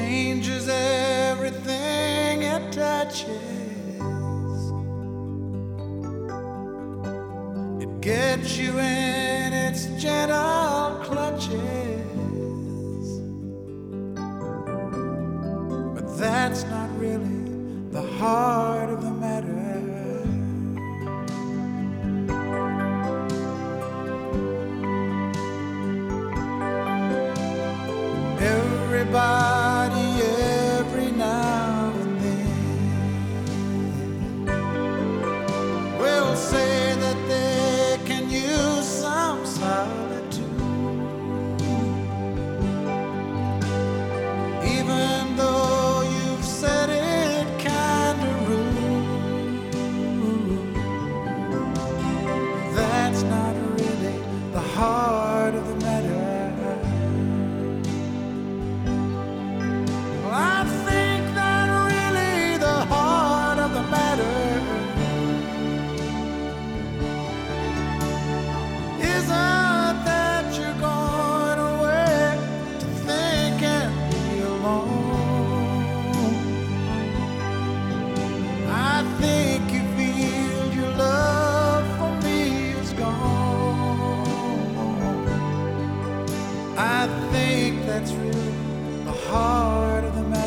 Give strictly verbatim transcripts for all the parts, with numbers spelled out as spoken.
changes everything it touches. It gets you in its gentle clutches. But that's not really the heart of the matter. Everybody, every now and then, will say that they can use some solitude, even though you've said it kinda rude. That's not really the heart of the matter. I think that really the heart of the matter isn't that you're going away to think and be alone. I think you feel your love for me is gone. I think that's really the heart of the matter.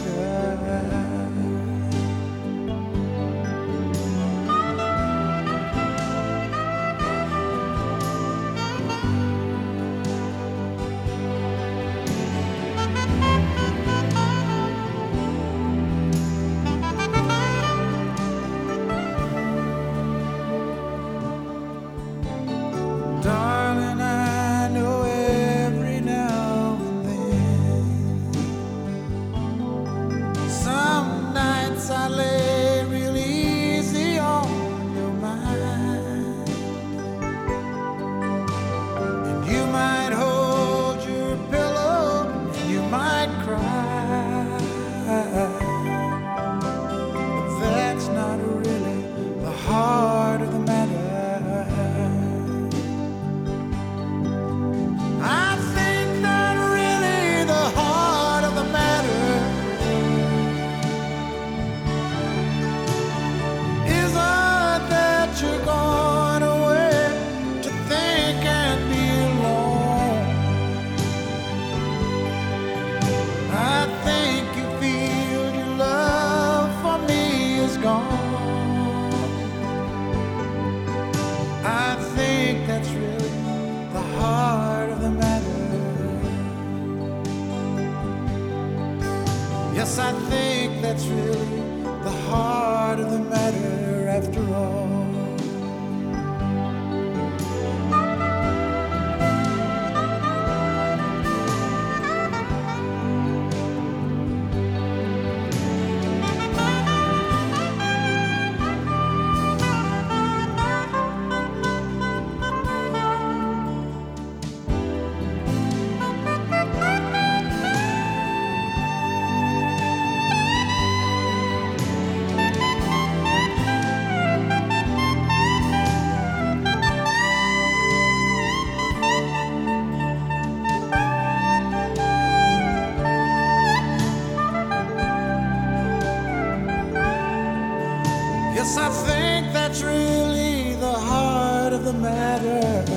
Darling, I know every now and then, some nights I lay real easy on your mind, and you might hold your pillow and you might cry, but that's not really the heart of the matter. I think that really the heart of the matter isn't that you're going away to think and be alone. I think you feel your love for me is gone. I think that's really the heart of the matter. Yes, I think that's really the heart of the matter after all. Yes, I think that's really the heart of the matter.